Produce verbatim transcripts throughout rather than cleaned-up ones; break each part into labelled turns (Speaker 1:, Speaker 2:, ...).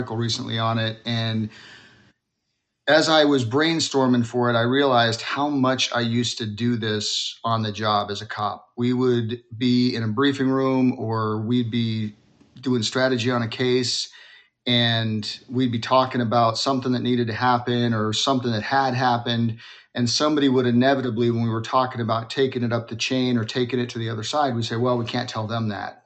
Speaker 1: recently on it, and as I was brainstorming for it, I realized how much I used to do this on the job as a cop. We would be in a briefing room, or we'd be doing strategy on a case, and we'd be talking about something that needed to happen or something that had happened. And somebody would inevitably, when we were talking about taking it up the chain or taking it to the other side, we'd say, well, we can't tell them that.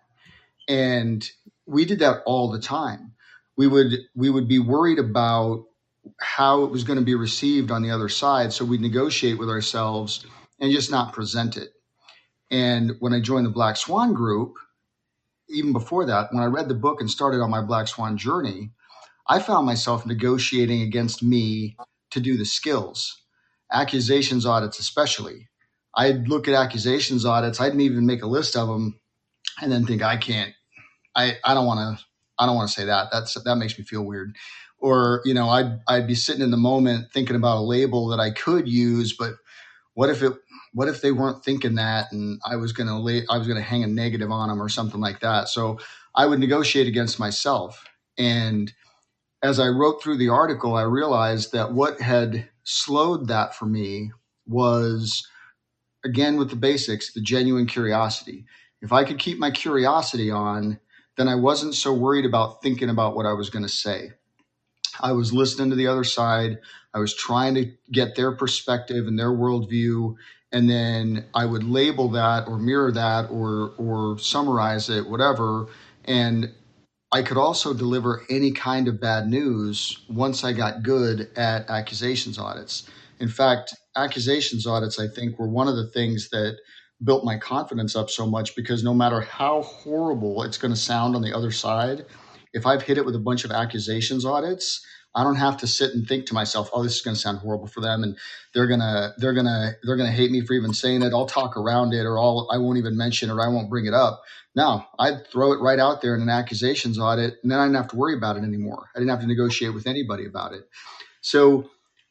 Speaker 1: And we did that all the time. We would we would be worried about how it was going to be received on the other side. So we'd negotiate with ourselves and just not present it. And when I joined the Black Swan Group, even before that, when I read the book and started on my Black Swan journey, I found myself negotiating against me to do the skills, accusations audits especially. I'd look at accusations audits. I'd even make a list of them and then think, I can't, I, I don't want to, I don't want to say that. That's, that makes me feel weird. Or, you know, I'd, I'd be sitting in the moment thinking about a label that I could use, but what if it, what if they weren't thinking that, and I was going to lay, I was going to hang a negative on them or something like that. So I would negotiate against myself. And as I wrote through the article, I realized that what had slowed that for me was, again, with the basics, the genuine curiosity. If I could keep my curiosity on, then I wasn't so worried about thinking about what I was going to say. I was listening to the other side. I was trying to get their perspective and their worldview. And then I would label that or mirror that or, or summarize it, whatever. And I could also deliver any kind of bad news once I got good at accusations audits. In fact, accusations audits, I think, were one of the things that built my confidence up so much, because no matter how horrible it's going to sound on the other side, if I've hit it with a bunch of accusations audits, I don't have to sit and think to myself, oh, this is going to sound horrible for them, and they're going to they're going to they're going to hate me for even saying it. I'll talk around it, or I'll I won't even mention it, or I won't bring it up. No, I'd throw it right out there in an accusations audit, and then I didn't have to worry about it anymore. I didn't have to negotiate with anybody about it. So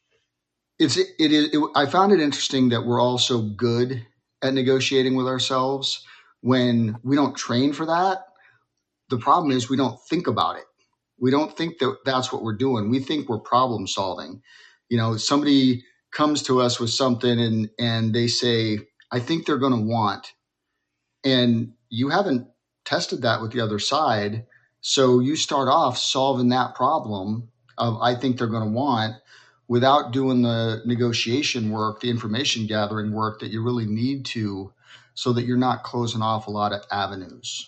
Speaker 1: it's it is it, I found it interesting that we're all so good at negotiating with ourselves when we don't train for that. The problem is we don't think about it. We don't think that that's what we're doing. We think we're problem solving. You know, somebody comes to us with something and, and they say, I think they're going to want, and you haven't tested that with the other side. So you start off solving that problem of, I think they're going to want, without doing the negotiation work, the information gathering work that you really need to, so that you're not closing off a lot of avenues.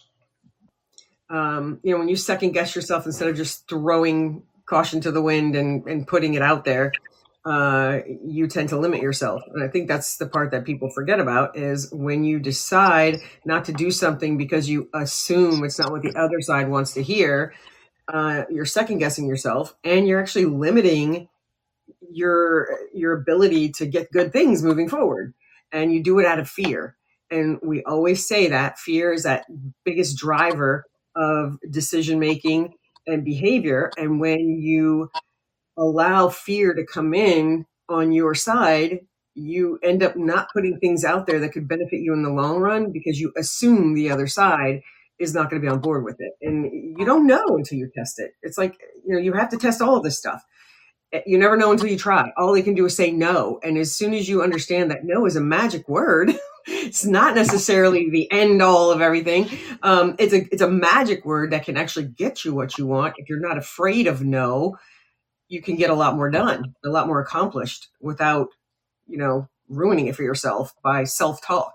Speaker 2: Um, you know, when you second guess yourself instead of just throwing caution to the wind and, and putting it out there, uh, you tend to limit yourself. And I think that's the part that people forget about, is when you decide not to do something because you assume it's not what the other side wants to hear, uh, you're second guessing yourself, and you're actually limiting your, your ability to get good things moving forward. And you do it out of fear. And we always say that fear is that biggest driver of decision-making and behavior. And when you allow fear to come in on your side, you end up not putting things out there that could benefit you in the long run, because you assume the other side is not going to be on board with it. And you don't know until you test it. It's like, you know, you have to test all of this stuff. You never know until you try. All they can do is say no. And as soon as you understand that no is a magic word, it's not necessarily the end all of everything. Um, it's a it's a magic word that can actually get you what you want. If you're not afraid of no, you can get a lot more done, a lot more accomplished without, you know, ruining it for yourself by self-talk.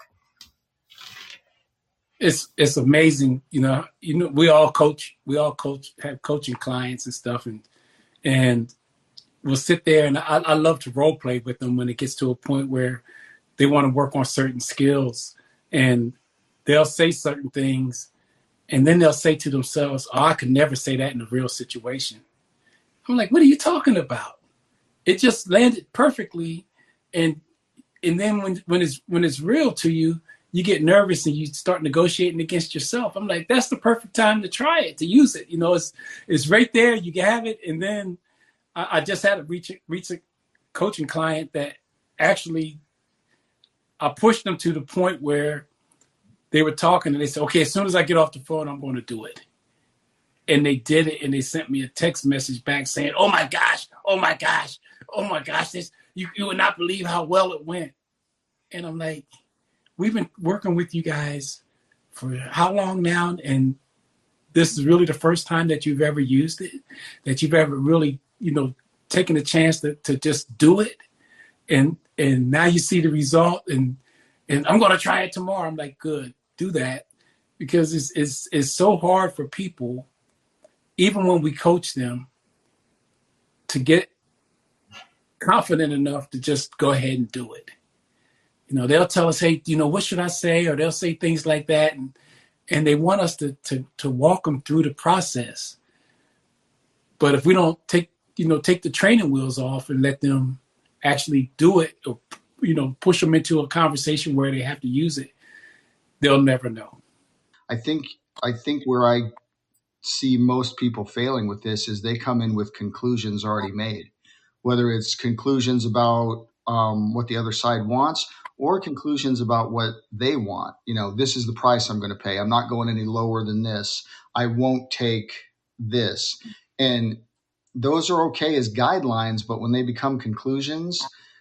Speaker 3: It's it's amazing, you know. You know, we all coach, we all coach, have coaching clients and stuff, and and we'll sit there, and I, I love to role play with them when it gets to a point where they want to work on certain skills, and they'll say certain things, and then they'll say to themselves, oh, I could never say that in a real situation. I'm like, what are you talking about? It just landed perfectly. And and then when, when it's when it's real to you, you get nervous and you start negotiating against yourself. I'm like, that's the perfect time to try it, to use it. You know, it's it's right there. You can have it. And then I, I just had to reach, reach a coaching client that actually I pushed them to the point where they were talking and they said, okay, as soon as I get off the phone, I'm going to do it. and they did it, and they sent me a text message back saying, "Oh my gosh, oh my gosh, oh my gosh, this you you would not believe how well it went." And I'm like, we've been working with you guys for how long now, and this is really the first time that you've ever used it, that you've ever really, you know, taken a chance to to just do it, and and now you see the result, and and I'm going to try it tomorrow. I'm like, good, do that, because it's it's it's so hard for people, even when we coach them, to get confident enough to just go ahead and do it. You know, they'll tell us, hey, you know, what should I say? Or they'll say things like that. And and they want us to to to walk them through the process. But if we don't take, you know, take the training wheels off and let them actually do it, or, you know, push them into a conversation where they have to use it, they'll never know.
Speaker 1: I think I think where I see most people failing with this is they come in with conclusions already made, whether it's conclusions about um, what the other side wants or conclusions about what they want. You know, this is the price I'm going to pay. I'm not going any lower than this. I won't take this. And those are okay as guidelines, but when they become conclusions,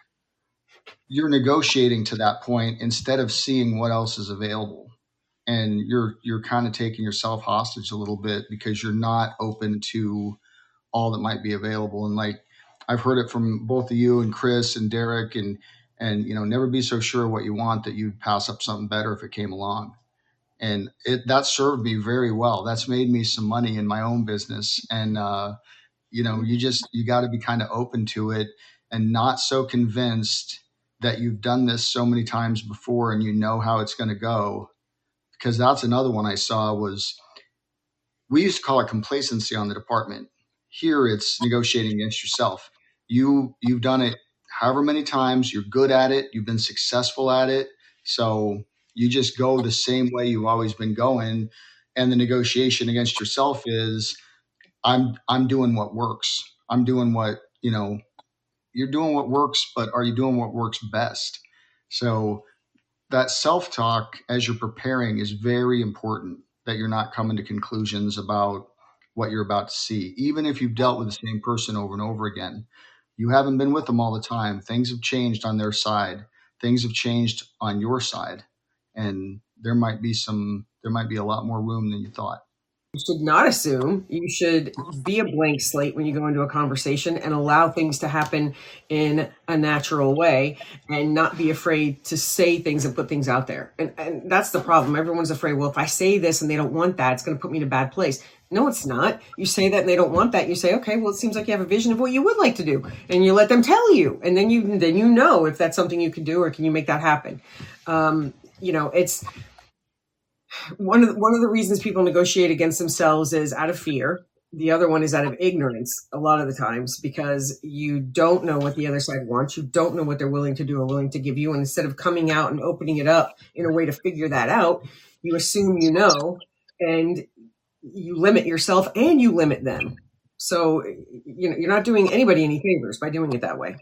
Speaker 1: you're negotiating to that point instead of seeing what else is available. And you're you're kind of taking yourself hostage a little bit because you're not open to all that might be available. And like I've heard it from both of you and Chris and Derek, and and you know, never be so sure what you want that you'd pass up something better if it came along. And it that served me very well. That's made me some money in my own business. And uh, you know, you just you got to be kind of open to it and not so convinced that you've done this so many times before and you know how it's going to go. Because that's another one I saw was, we used to call it complacency on the department. Here it's negotiating against yourself. You, you've done it however many times, you're good at it, you've been successful at it. So you just go the same way you've always been going. And the negotiation against yourself is, I'm, I'm doing what works. I'm doing what, you know, you're doing what works, but are you doing what works best? So that self-talk as you're preparing is very important, that you're not coming to conclusions about what you're about to see. Even if you've dealt with the same person over and over again, you haven't been with them all the time. Things have changed on their side. Things have changed on your side. And there might be some, there might be a lot more room than you thought.
Speaker 2: You should not assume. You should be a blank slate when you go into a conversation and allow things to happen in a natural way and not be afraid to say things and put things out there. And, and that's the problem. Everyone's afraid, well, if I say this and they don't want that, it's going to put me in a bad place. No, it's not. You say that and they don't want that. You say, okay, well, it seems like you have a vision of what you would like to do. And you let them tell you. And then you then you know if that's something you can do or can you make that happen. Um, you know, it's... One of the, one of the reasons people negotiate against themselves is out of fear. The other one is out of ignorance a lot of the times, because you don't know what the other side wants. You don't know what they're willing to do or willing to give you. And instead of coming out and opening it up in a way to figure that out, you assume you know, and you limit yourself and you limit them. So, you know, you're not doing anybody any favors by doing it that way.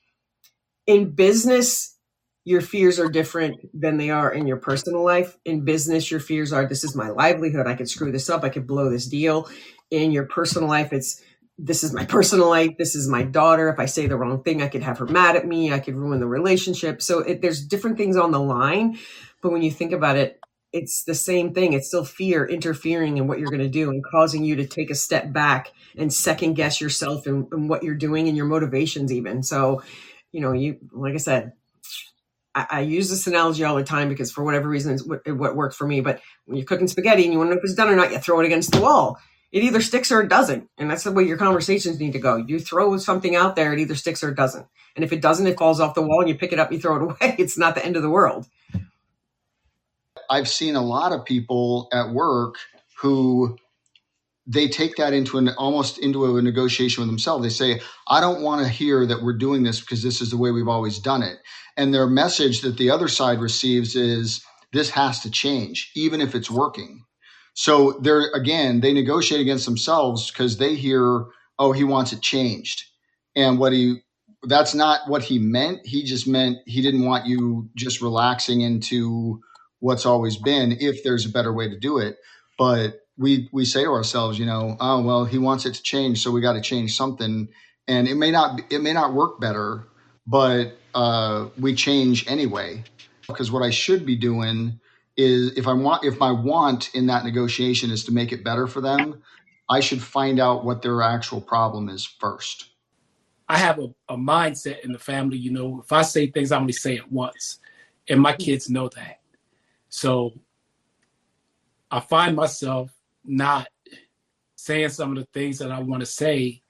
Speaker 2: In business, your fears are different than they are in your personal life. In business, your fears are, this is my livelihood. I could screw this up. I could blow this deal. In your personal life, it's, this is my personal life. This is my daughter. If I say the wrong thing, I could have her mad at me. I could ruin the relationship. So it, there's different things on the line. But when you think about it, it's the same thing. It's still fear interfering in what you're going to do and causing you to take a step back and second guess yourself and, and what you're doing and your motivations even. So, you know, you, like I said, I, I use this analogy all the time because for whatever reason, it's what, what worked for me. But when you're cooking spaghetti and you want to know if it's done or not, you throw it against the wall. It either sticks or it doesn't. And that's the way your conversations need to go. You throw something out there, it either sticks or it doesn't. And if it doesn't, it falls off the wall and you pick it up, you throw it away. It's not the end of the world.
Speaker 1: I've seen a lot of people at work who they take that into an almost into a negotiation with themselves. They say, I don't want to hear that we're doing this because this is the way we've always done it. And their message that the other side receives is, this has to change, even if it's working. So they're, again, they negotiate against themselves because they hear, oh, he wants it changed. And what he, that's not what he meant. He just meant he didn't want you just relaxing into what's always been if there's a better way to do it. But we we say to ourselves, you know, oh well, he wants it to change, so we got to change something, and it may not it may not work better, but uh, we change anyway. Because what I should be doing is, if I want, if my want in that negotiation is to make it better for them, I should find out what their actual problem is first.
Speaker 3: I have a, a mindset in the family, you know, if I say things, I only say it once, and my kids know that. So I find myself not saying some of the things that I want to say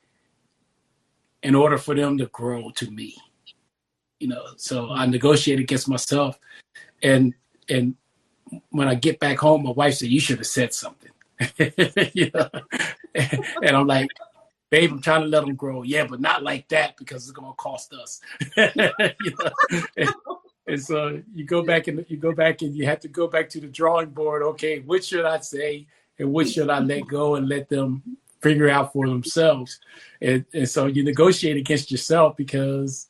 Speaker 3: in order for them to grow to me. You know, so I negotiate against myself, and and when I get back home, my wife said, "You should have said something." You know? and, and I'm like, "Babe, I'm trying to let them grow." Yeah, but not like that, because it's gonna cost us. You know? and, and so you go back and you go back and you have to go back to the drawing board. Okay, what should I say and what should I let go and let them figure out for themselves? And, and so you negotiate against yourself, because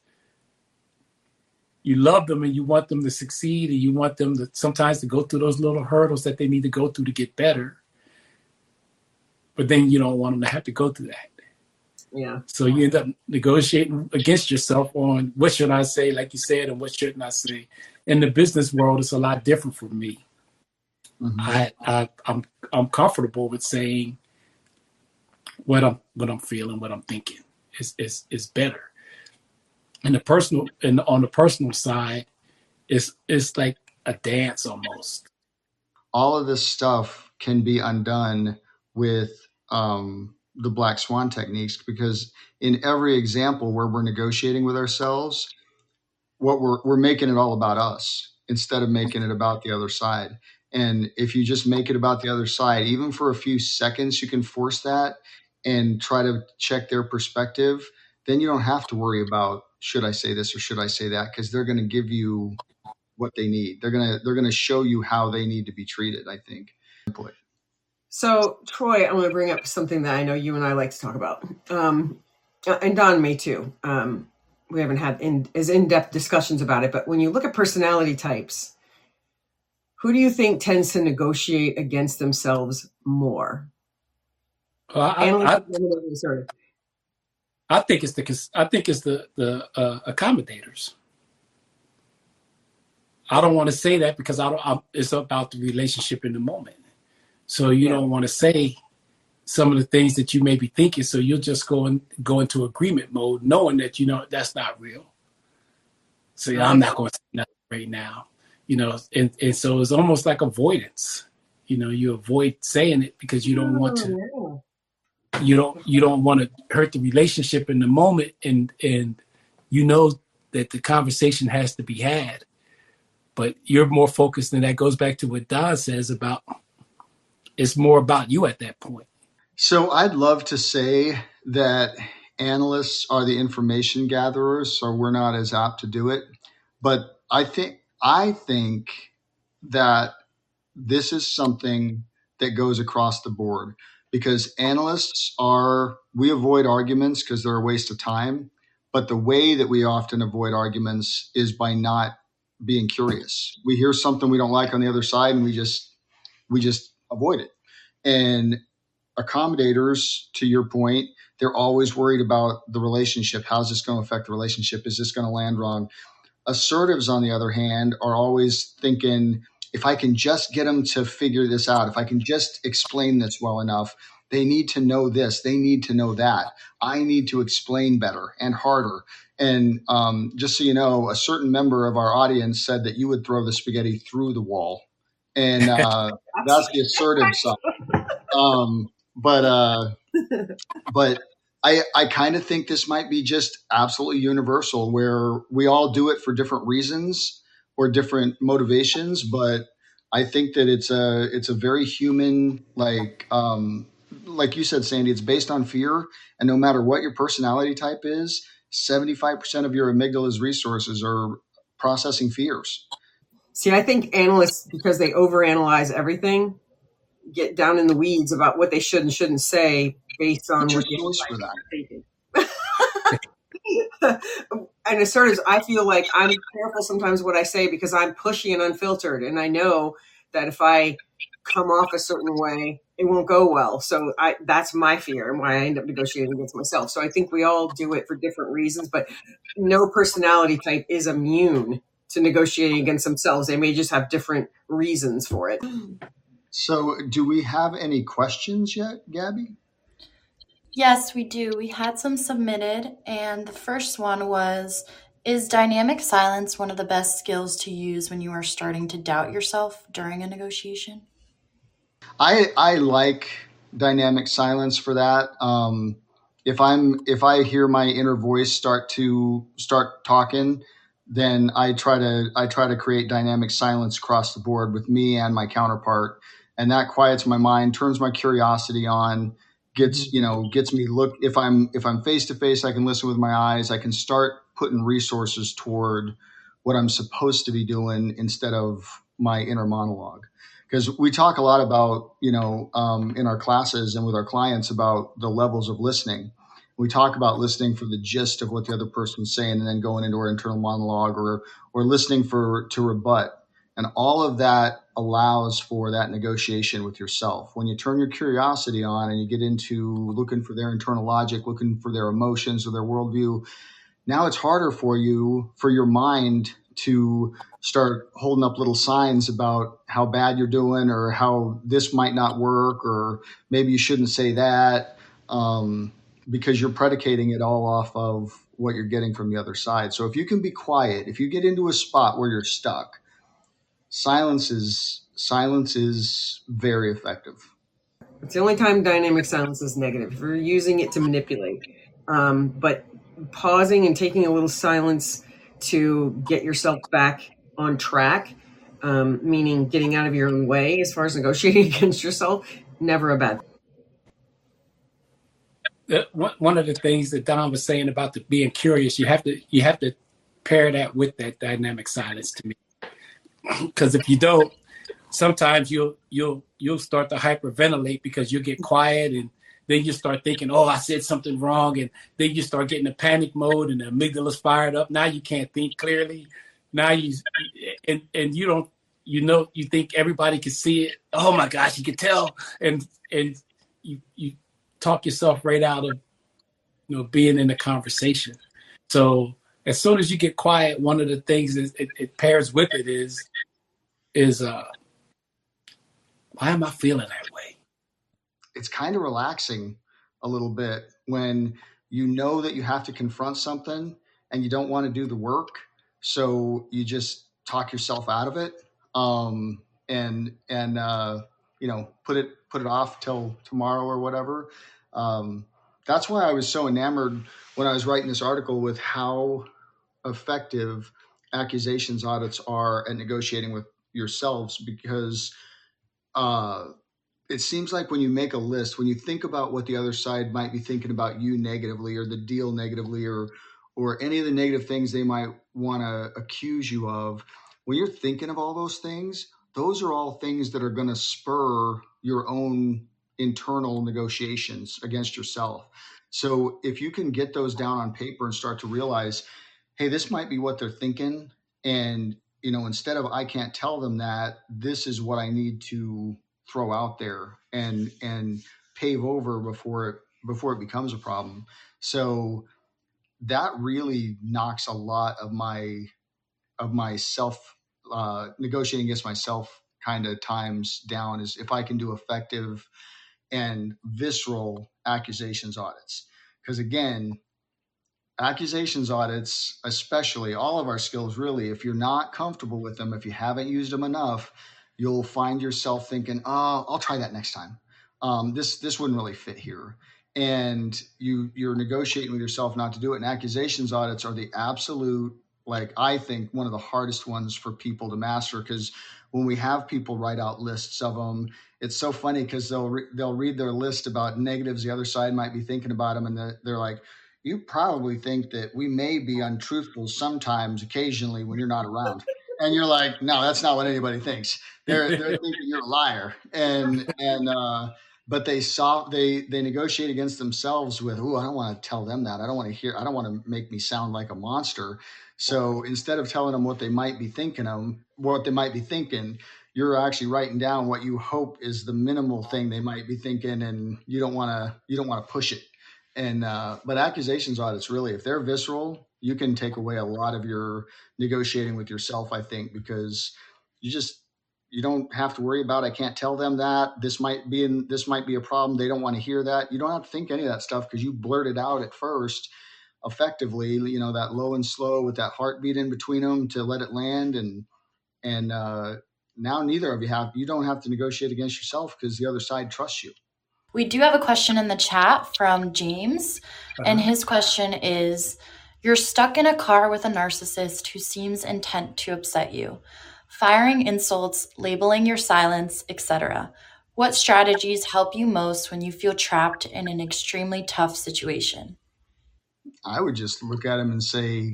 Speaker 3: you love them and you want them to succeed, and you want them to sometimes to go through those little hurdles that they need to go through to get better. But then you don't want them to have to go through that.
Speaker 2: Yeah.
Speaker 3: So you end up negotiating against yourself on what should I say, like you said, and what shouldn't I say. In the business world, it's a lot different for me. Mm-hmm. I, I I'm I'm comfortable with saying what I'm what I'm feeling, what I'm thinking is is is better. And the personal and on the personal side, it's it's like a dance almost.
Speaker 1: All of this stuff can be undone with um, the Black Swan techniques, because in every example where we're negotiating with ourselves, what we're we're making it all about us instead of making it about the other side. And if you just make it about the other side, even for a few seconds, you can force that and try to check their perspective. Then you don't have to worry about, should I say this or should I say that? Because they're going to give you what they need. They're going to they're going to show you how they need to be treated, I think.
Speaker 2: So, Troy, I want to bring up something that I know you and I like to talk about. Um, and Don may too. Um, we haven't had in, as in-depth discussions about it, but when you look at personality types, who do you think tends to negotiate against themselves more?
Speaker 3: Well, I, I, I, I think it's the I think it's the the uh, accommodators. I don't want to say that because I don't. I'm, it's about the relationship in the moment. So you yeah. don't want to say some of the things that you may be thinking. So you'll just go and go into agreement mode, knowing that you know that's not real. So yeah, I'm not going to say nothing right now. You know, and, and so it's almost like avoidance. You know, you avoid saying it because you don't want to. You don't you don't want to hurt the relationship in the moment, and and you know that the conversation has to be had, but you're more focused, and that goes back to what Don says about it's more about you at that point.
Speaker 1: So I'd love to say that analysts are the information gatherers, so we're not as apt to do it. But I think I think that this is something that goes across the board, because analysts are, we avoid arguments because they're a waste of time. But the way that we often avoid arguments is by not being curious. We hear something we don't like on the other side, and we just we just avoid it. And accommodators, to your point, they're always worried about the relationship. How's this going to affect the relationship? Is this going to land wrong? Assertives, on the other hand, are always thinking, if I can just get them to figure this out, if I can just explain this well enough, they need to know this, they need to know that. I need to explain better and harder. And um, just so you know, a certain member of our audience said that you would throw the spaghetti through the wall. And uh, that's the assertive side. Um, but uh, but I, I kind of think this might be just absolutely universal, where we all do it for different reasons or different motivations. But I think that it's a it's a very human, like um, like you said, Sandy, it's based on fear. And no matter what your personality type is, seventy-five percent of your amygdala's resources are processing fears.
Speaker 2: See, I think analysts, because they overanalyze everything, get down in the weeds about what they should and shouldn't say based on what they're thinking. And assertives, I feel like I'm careful sometimes what I say because I'm pushy and unfiltered. And I know that if I come off a certain way, it won't go well. So I, that's my fear and why I end up negotiating against myself. So I think we all do it for different reasons, but no personality type is immune to negotiating against themselves. They may just have different reasons for it.
Speaker 1: So do we have any questions yet, Gabby?
Speaker 4: Yes, we do. We had some submitted, and the first one was, is dynamic silence one of the best skills to use when you are starting to doubt yourself during a negotiation?
Speaker 1: I I like dynamic silence for that. Um, if I'm if I hear my inner voice start to start talking, then I try to I try to create dynamic silence across the board with me and my counterpart, and that quiets my mind, turns my curiosity on, gets you know gets me look. If I'm if I'm face to face, I can listen with my eyes. I can start putting resources toward what I'm supposed to be doing instead of my inner monologue. Because we talk a lot about, you know, um, in our classes and with our clients about the levels of listening. We talk about listening for the gist of what the other person's saying and then going into our internal monologue or or listening for to rebut. And all of that allows for that negotiation with yourself. When you turn your curiosity on and you get into looking for their internal logic, looking for their emotions or their worldview, now it's harder for you, for your mind to start holding up little signs about how bad you're doing or how this might not work or maybe you shouldn't say that, um, because you're predicating it all off of what you're getting from the other side. So if you can be quiet, if you get into a spot where you're stuck, silence is silence is very effective.
Speaker 2: It's the only time dynamic silence is negative. We're using it to manipulate. Um, but pausing and taking a little silence to get yourself back on track, um, meaning getting out of your own way as far as negotiating against yourself, never a bad
Speaker 3: thing. One of the things that Don was saying about the being curious, you have to you have to pair that with that dynamic silence to me. Because if you don't, sometimes you'll you'll you'll start to hyperventilate because you'll get quiet and then you start thinking, oh, I said something wrong. And then you start getting a panic mode and the amygdala's fired up. Now you can't think clearly. Now you, and, and you don't, you know, you think everybody can see it. Oh my gosh, you can tell. And, and you, you talk yourself right out of, you know, being in the conversation. So as soon as you get quiet, one of the things is it, it pairs with it is, is, uh, why am I feeling that way?
Speaker 1: It's kind of relaxing a little bit when you know that you have to confront something and you don't want to do the work. So you just talk yourself out of it, um, and, and, uh, you know, put it, put it off till tomorrow or whatever. Um, that's why I was so enamored when I was writing this article with how effective accusations audits are at negotiating with yourselves, because, uh, it seems like when you make a list, when you think about what the other side might be thinking about you negatively or the deal negatively or or any of the negative things they might want to accuse you of, when you're thinking of all those things, those are all things that are going to spur your own internal negotiations against yourself. So if you can get those down on paper and start to realize, hey, this might be what they're thinking. And, you know, instead of I can't tell them that, this is what I need to throw out there and and pave over before it before it becomes a problem. So that really knocks a lot of my of my self uh, negotiating against myself kind of times down, is if I can do effective and visceral accusations audits. Because again, accusations audits, especially all of our skills, really, if you're not comfortable with them, if you haven't used them enough, you'll find yourself thinking, oh, I'll try that next time. Um, this this wouldn't really fit here. And you, you're negotiating with yourself not to do it. And accusations audits are the absolute, like, I think one of the hardest ones for people to master, because when we have people write out lists of them, it's so funny because they'll, re- they'll read their list about negatives the other side might be thinking about them. And they're, they're like, you probably think that we may be untruthful sometimes, occasionally when you're not around. And you're like, no, that's not what anybody thinks. They're they're thinking you're a liar. And and uh, but they saw they they negotiate against themselves with, oh, I don't want to tell them that. I don't want to hear. I don't want to make me sound like a monster. So instead of telling them what they might be thinking them, what they might be thinking, you're actually writing down what you hope is the minimal thing they might be thinking, and you don't want to you don't want to push it. And uh, but accusations audits, really, if they're visceral, you can take away a lot of your negotiating with yourself, I think, because you just you don't have to worry about, I can't tell them that this might be in, this might be a problem. They don't want to hear that. You don't have to think any of that stuff because you blurted out at first effectively, you know, that low and slow with that heartbeat in between them to let it land. And and uh, now neither of you have, you don't have to negotiate against yourself because the other side trusts you.
Speaker 4: We do have a question in the chat from James, uh-huh. and his question is, you're stuck in a car with a narcissist who seems intent to upset you, firing insults, labeling your silence, et cetera. What strategies help you most when you feel trapped in an extremely tough situation?
Speaker 1: I would just look at him and say,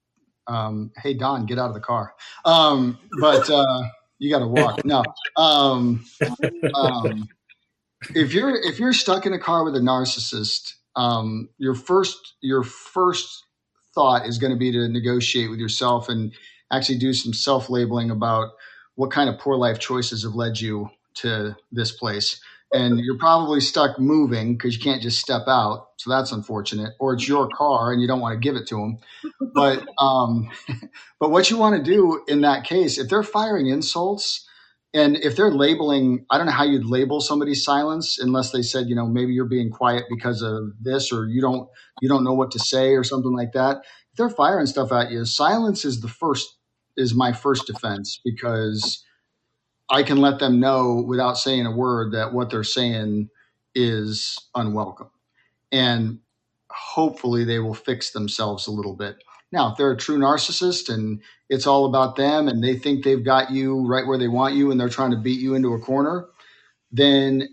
Speaker 1: um, hey, Don, get out of the car. Um, but uh, you got to walk. No. Um, um, if you're if you're stuck in a car with a narcissist, um, your first your first thought is going to be to negotiate with yourself and actually do some self-labeling about what kind of poor life choices have led you to this place. And you're probably stuck moving because you can't just step out. So that's unfortunate. Or it's your car and you don't want to give it to them. But um, but what you want to do in that case, if they're firing insults and if they're labeling, I don't know how you'd label somebody's silence unless they said, you know, maybe you're being quiet because of this, or you don't you don't know what to say or something like that. If they're firing stuff at you, silence is the first is my first defense, because I can let them know without saying a word that what they're saying is unwelcome. And hopefully they will fix themselves a little bit. Now, if they're a true narcissist and it's all about them and they think they've got you right where they want you and they're trying to beat you into a corner, then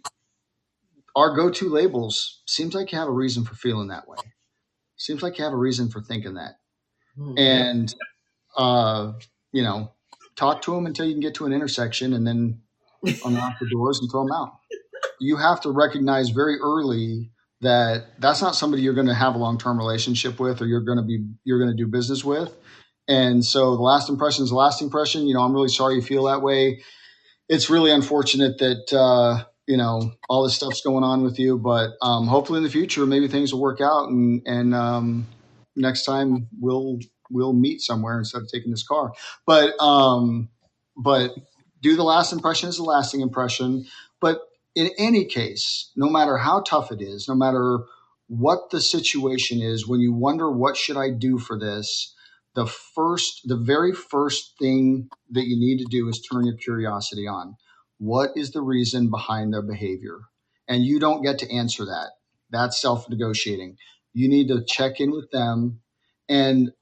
Speaker 1: our go-to labels seems like you have a reason for feeling that way. Seems like you have a reason for thinking that. Mm-hmm. And, uh, you know, talk to them until you can get to an intersection and then unlock the doors and throw them out. You have to recognize very early that that's not somebody you're going to have a long-term relationship with, or you're going to be, you're going to do business with. And so the last impression is the last impression. You know, I'm really sorry you feel that way. It's really unfortunate that, uh, you know, all this stuff's going on with you, but um, hopefully in the future, maybe things will work out. And, and um, next time we'll, we'll meet somewhere instead of taking this car. But, um, but do the last impression as the lasting impression. But in any case, no matter how tough it is, no matter what the situation is, when you wonder, what should I do for this? The first, the very first thing that you need to do is turn your curiosity on. What is the reason behind their behavior? And you don't get to answer that. That's self-negotiating. You need to check in with them. And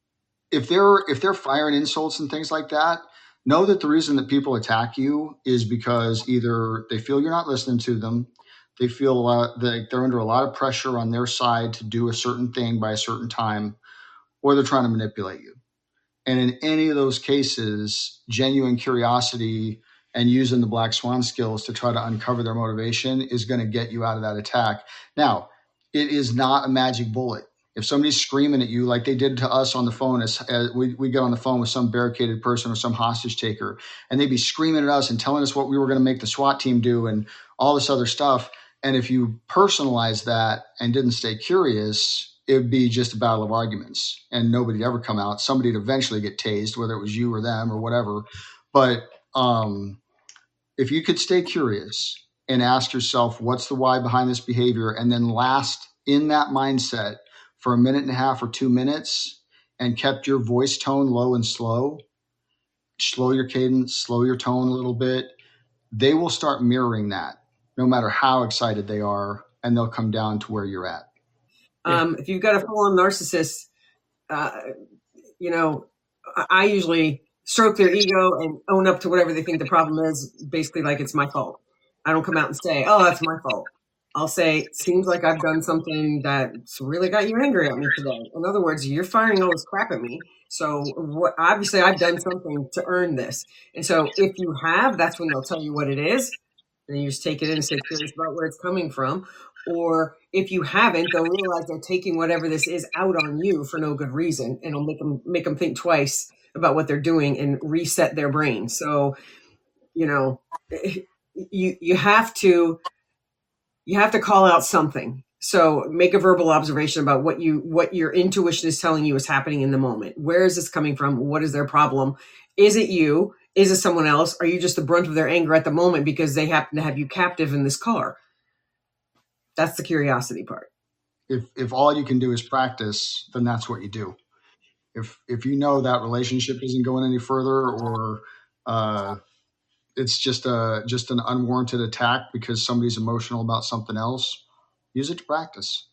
Speaker 1: if they're, if they're firing insults and things like that, know that the reason that people attack you is because either they feel you're not listening to them, they feel a lot, that they're under a lot of pressure on their side to do a certain thing by a certain time, or they're trying to manipulate you. And in any of those cases, genuine curiosity and using the black swan skills to try to uncover their motivation is going to get you out of that attack. Now, it is not a magic bullet. If somebody's screaming at you like they did to us on the phone, as, as we, we get on the phone with some barricaded person or some hostage taker, and they'd be screaming at us and telling us what we were going to make the SWAT team do and all this other stuff. And if you personalize that and didn't stay curious, it would be just a battle of arguments and nobody'd ever come out. Somebody'd eventually get tased, whether it was you or them or whatever. But um, if you could stay curious and ask yourself, what's the why behind this behavior? And then last in that mindset for a minute and a half or two minutes and kept your voice tone low and slow, slow your cadence, slow your tone a little bit, they will start mirroring that no matter how excited they are, and they'll come down to where you're at.
Speaker 2: Um, if you've got a full-on narcissist, uh, you know, I usually stroke their ego and own up to whatever they think the problem is, basically like it's my fault. I don't come out and say, oh, that's my fault. I'll say, it seems like I've done something that's really got you angry at me today. In other words, you're firing all this crap at me. So what, obviously I've done something to earn this. And so if you have, that's when they'll tell you what it is. And you just take it in and stay curious about where it's coming from. Or if you haven't, they'll realize they're taking whatever this is out on you for no good reason. And it'll make them, make them think twice about what they're doing and reset their brain. So you know, you you have to you have to call out something. So make a verbal observation about what you what your intuition is telling you is happening in the moment. Where is this coming from? What is their problem? Is it you? Is it someone else? Are you just the brunt of their anger at the moment because they happen to have you captive in this car? That's the curiosity part.
Speaker 1: If if all you can do is practice, then that's what you do. If if you know that relationship isn't going any further, or uh, it's just a just an unwarranted attack because somebody's emotional about something else, use it to practice.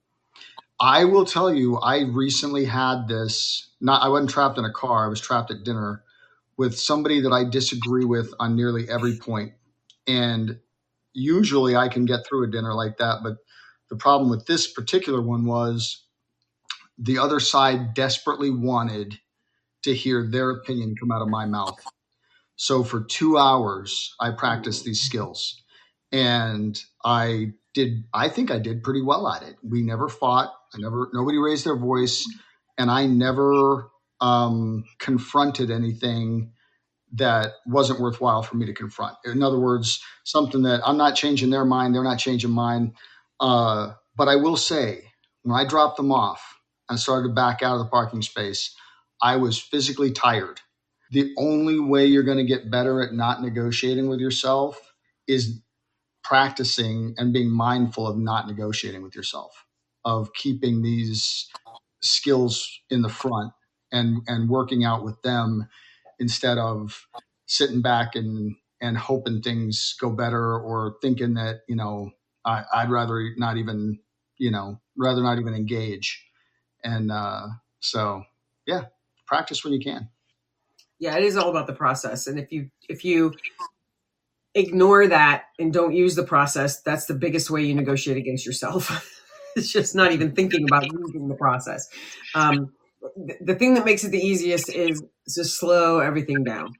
Speaker 1: I will tell you, I recently had this. Not I wasn't trapped in a car. I was trapped at dinner with somebody that I disagree with on nearly every point. And usually I can get through a dinner like that. But the problem with this particular one was the other side desperately wanted to hear their opinion come out of my mouth. So for two hours, I practiced these skills. And I did, I think I did pretty well at it. We never fought. I never, nobody raised their voice. And I never um, confronted anything that wasn't worthwhile for me to confront. In other words, something that I'm not changing their mind, they're not changing mine. Uh, but I will say, when I dropped them off and started to back out of the parking space, I was physically tired. The only way you're going to get better at not negotiating with yourself is practicing and being mindful of not negotiating with yourself, of keeping these skills in the front and, and working out with them instead of sitting back and, and hoping things go better, or thinking that, you know, I, I'd rather not even, you know, rather not even engage. And uh, so, yeah, practice when you can.
Speaker 2: Yeah, it is all about the process. And if you if you ignore that and don't use the process, that's the biggest way you negotiate against yourself. It's just not even thinking about using the process. Um, th- the thing that makes it the easiest is to slow everything down.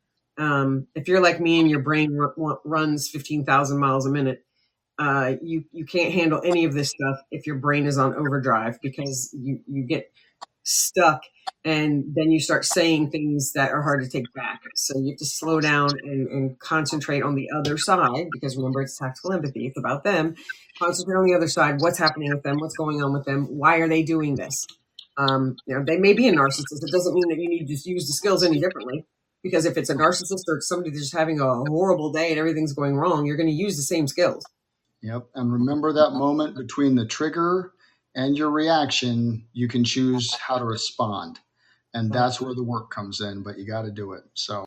Speaker 2: Um, if you're like me and your brain r- runs fifteen thousand miles a minute, uh, you, you can't handle any of this stuff if your brain is on overdrive, because you, you get stuck and then you start saying things that are hard to take back. So you have to slow down and, and concentrate on the other side, because remember, it's tactical empathy. It's about them. Concentrate on the other side. What's happening with them? What's going on with them? Why are they doing this? Um, you know, they may be a narcissist. It doesn't mean that you need to just use the skills any differently, because if it's a narcissist or it's somebody that's just having a horrible day and everything's going wrong, you're going to use the same skills.
Speaker 1: Yep. And remember that moment between the trigger and your reaction, you can choose how to respond. And that's where the work comes in, but you got to do it. So